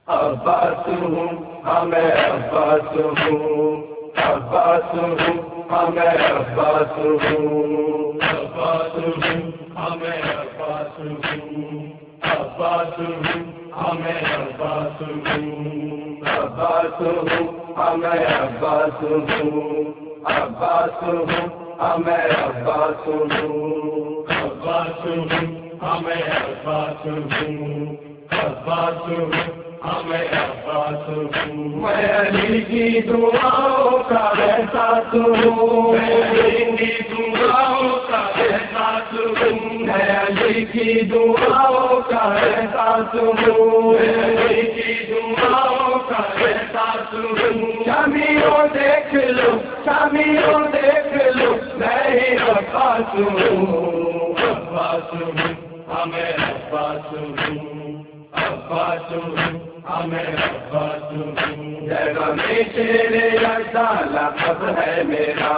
عباس ہوں میں عباس ہوں، عباس ہوں میں عباس ہوں، عباس ہوں میں عباس ہوں، عباس ہوں میں عباس ہوں، عباس ہوں میں عباس ہوں، عباس ہوں میں عباس ہوں، عباس ہوں میں عباس ہوں، عباس ہوں میں عباس ہوں، میں علی کی دعاؤں کا احساس ہوں، میں علی کی دعاؤں کا احساس ہوں، میں علی کی دعاؤں کا احساس ہوں، میں علی کی دعاؤں کا احساس ہوں، شامیوں دیکھ لو شامیوں دیکھ لو میں ہی عباس ہوں، عباس ہوں میں عباس ہوں، عباس ہوں میں عباس ہوں، جگہ میں شیر یزداں لقب ہے میرا،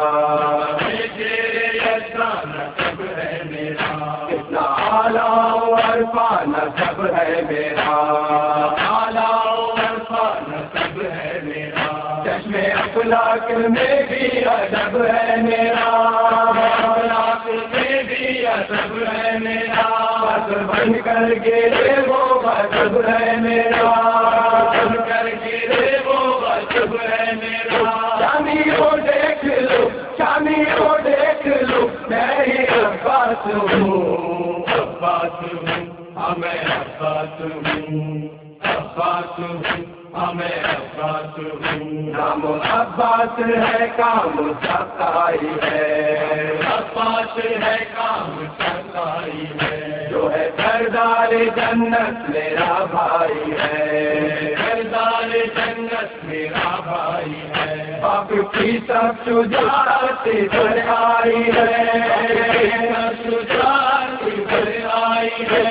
شیر یزداں لقب ہے میرا، کتنا اعلیٰ و عرفہ نسب ہے میرا، اعلیٰ و عرفہ نسب ہے میرا، چشم اخلاق میں بھی ادب ہے میرا، اخلاق میں بھی ادب ہے میرا، بن کر گرے وہ غضب ہے میرا، بن کر گرے وہ غضب ہے میرا، شامیوں دیکھ لو شامیوں دیکھ لو میں ہی عباس ہوں، عباس ہوں میں عباس ہوں، عباس ہوں میں عباس ہوں، نام عباس ہے کام سقائی ہے، عباس ہے کام سقائی ہے، جو ہے سردار جنت میرا بھائی ہے، سردار جنت میرا بھائی ہے، باپ کی سب شجاعت بھر آئی ہے، سب شجاعت بھر آئی ہے،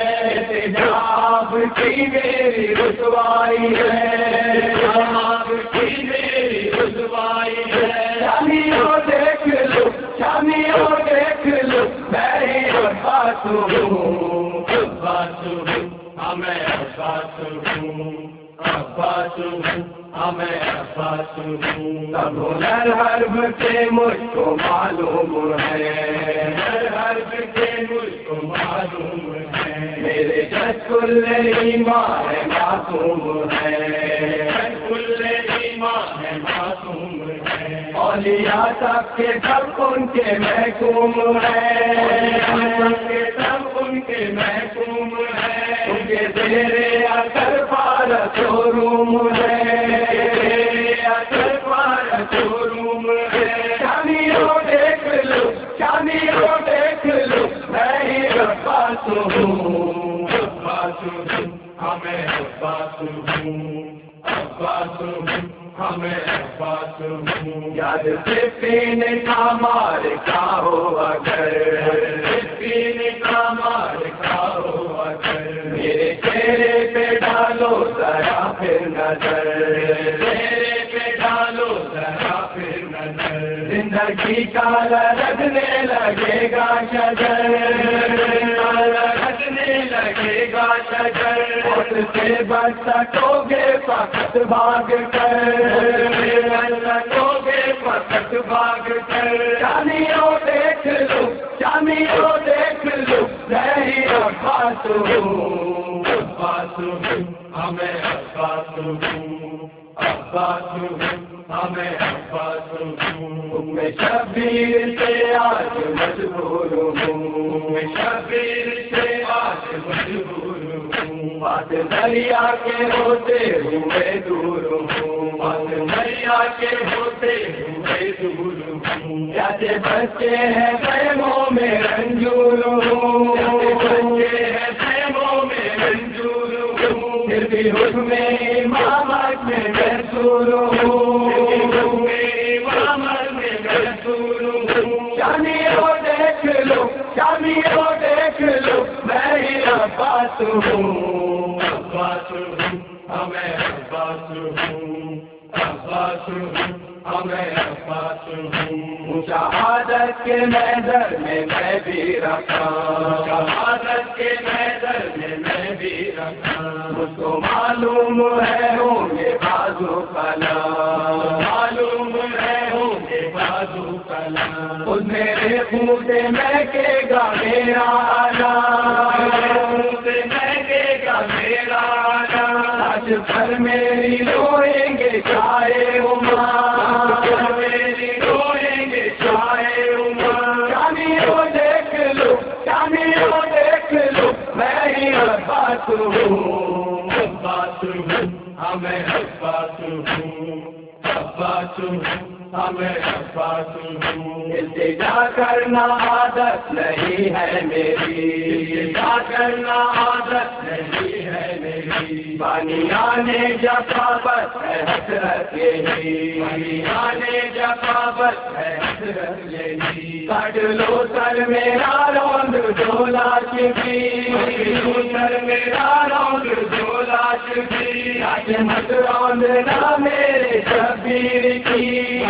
آپ کی میری رسوائی ہے، آپ کی میری رسوائی ہے، شامیوں دیکھ لو شامیوں دیکھ لو میں ہی عباس ہوں، عباس ہوں میں عباس ہوں، عباس ہوں میں عباس ہوں، سب ہنر حرب سے مجھ کو معلوم ہے، ہر حرب سے مجھ کو معلوم ہے، میرے جس کل ایمان ہے معصوم ہے، جس کل ایمان ہے معصوم ہے، اولیاء سب کے سب ان کے محکوم ہے، سب کے سب ان کے محکوم ہے، ان کے زیر اثر پارا شوروم ہے، اثر پارا شوروم ہے، شامیوں دیکھ لو شامیوں دیکھ لو میں ہی عباس ہوں، عباس ہوں میں عباس ہوں، عباس ہوں میں عباس ہوں، یاد سے پینے کا مار کا ہو اگر، پینے کا مار کا ہو اگر، میرے چہرے پہ ڈالو ذرا پھر نظر، چہرے پہ ڈالو ذرا پھر نظر، زندگی کا لگنے لگے گا شجر، لگنے لگے گا شجر، اس سے بچ سکو گے فقط بھاگ کر، بچ سکو گے فقط بھاگ کر، شامیوں دیکھ لو شامیوں دیکھ لو میں ہی عباس ہوں، عباس ہوں میں عباس ہوں، عباس ہوں میں عباس ہوں، میں شبیر سے آج مجبور ہوں، میں شبیر سے آج مجبور ہوں، بات دریا کے ہوتے ہوئے دور ہوں، بات دریا کے ہوتے ہوئے دور ہوں، جیسے بچے ہیں خیموں میں رنجور ہوں، بچے ہیں خیموں میں رنجور ہوں، پھر بھی حکم امامت میں محصور ہوں، امامت میں محصور ہوں، شامیوں دیکھ لو شامیوں دیکھ لو میں ہی عباس ہوں، عباس ہوں میں عباس ہوں، عباس ہوں میں عباس ہوں، شہادت کے محضر میں بھی رکھا، شہادت کے محضر میں بھی رکھا، مجھ کو معلوم ہے ہوں گے بازو کلام، معلوم ہے ہوں گے بازو کلام، خود میرے بوٹے مہکے گا میرا نام، مہکے گا میرا نام، آج بھر میری روئیں گے چاہے عمر، میری روئیں گے چاہے عمر، چاندی کو دیکھ لو، چاندی کو دیکھ لو، میں ہی عباس ہوں، عباس ہوں، میں عباس ہوں، عباس ہوں، میں عباس ہوں، التجا کرنا عادت نہیں ہے میری، التجا کرنا عادت نہیں ہے میری، بانیانے جفاوت ہے حسرت یہی، بانیانے جفاوت ہے حسرت یہی، کاٹ لو سر میرا روند دو لاش بھی، سر میرا روند دو لاش بھی، آج مت روندنا میرے شبیر کی،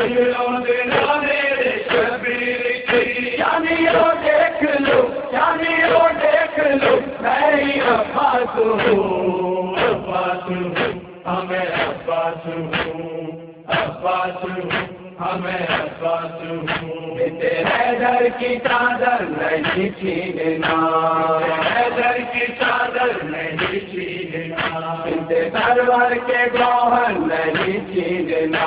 روندنا میرے شبیر کی، چاندیو دیکھ لو، چاندیو دیکھ لو، میں ہی عباس ہوں، عباس ہوں، میں عباس ہوں، عباس ہوں، میں عباس ہوں، حیدر کی چادر نہیں چھیننا، حیدر کی چادر نہیں چھیننا، سرور کے گوہر نہیں چھیننا،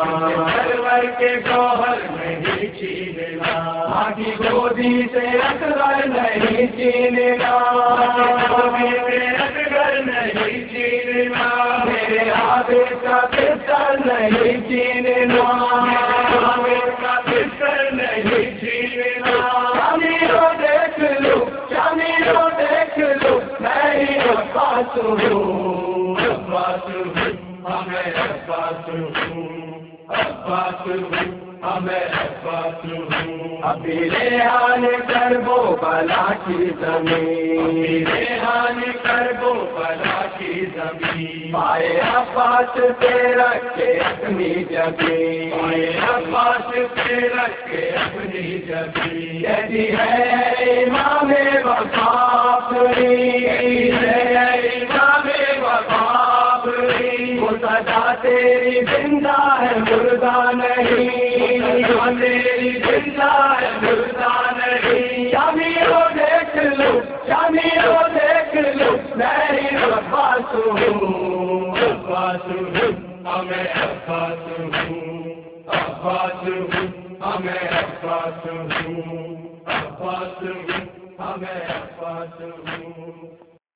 سرور کے گوہر نہیں چھیننا، ماں کی گودی سے اصغر نہیں چھیننا، گودی سے اصغر نہیں چھیننا، میرے عابد کا پستل نہیں چھیننا، عابد کا پستل نہیں چھیننا، چاندیو دیکھ لو، چاندیو دیکھ لو، میں ہی عباس ہوں، عباس ہوں، میں عباس ہوں، عباس ہوں، میں عباس ہوں، ابھی ریحان کربو بلا کی زمین، ریحان کربو بلا کی زمین، پائے عباس سے رکھے اپنی زمین، پائے عباس سے رکھے اپنی زمین، کہتی ہے امام وفاقری، کہتی ہے امام وفاقری، وہ صدا تیری زندہ ہے مردہ نہیں، تیری زندہ ہے مردہ نہیں، چاندیو دیکھ لو، چاندیو دیکھ لو، میں ہی عباس ہوں، عباس ہوں، میں عباس ہوں، عباس ہوں، میں عباس ہوں، عباس ہوں، میں عباس ہوں۔